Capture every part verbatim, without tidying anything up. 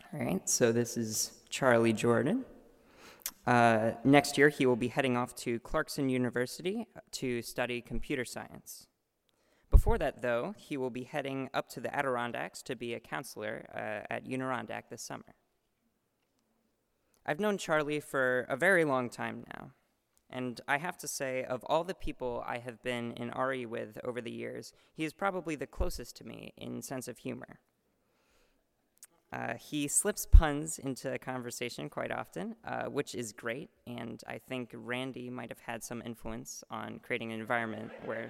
All right, so this is Charlie Jordan. Uh, next year, he will be heading off to Clarkson University to study computer science. Before that, though, he will be heading up to the Adirondacks to be a counselor uh, at Unirondack this summer. I've known Charlie for a very long time now, and I have to say, of all the people I have been in R E with over the years, he is probably the closest to me in sense of humor. Uh, he slips puns into a conversation quite often, uh, which is great, and I think Randy might have had some influence on creating an environment where...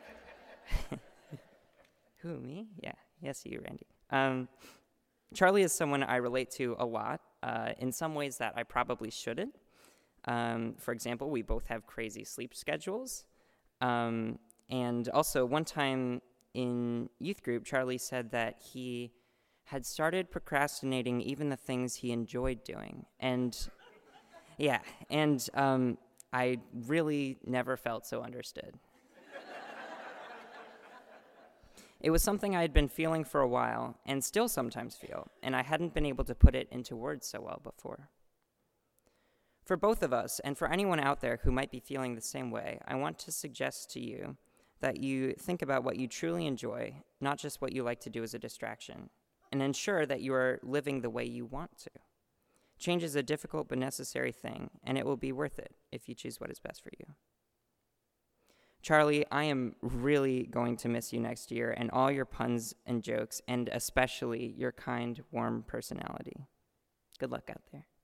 Who, me? Yeah, yes, you, Randy. Um, Charlie is someone I relate to a lot, uh, in some ways that I probably shouldn't. Um, for example, we both have crazy sleep schedules. Um, and also, one time in youth group, Charlie said that he had started procrastinating even the things he enjoyed doing. And yeah, and um, I really never felt so understood. It was something I had been feeling for a while, and still sometimes feel, and I hadn't been able to put it into words so well before. For both of us, and for anyone out there who might be feeling the same way, I want to suggest to you that you think about what you truly enjoy, not just what you like to do as a distraction, and ensure that you are living the way you want to. Change is a difficult but necessary thing, and it will be worth it if you choose what is best for you. Charlie, I am really going to miss you next year and all your puns and jokes, and especially your kind, warm personality. Good luck out there.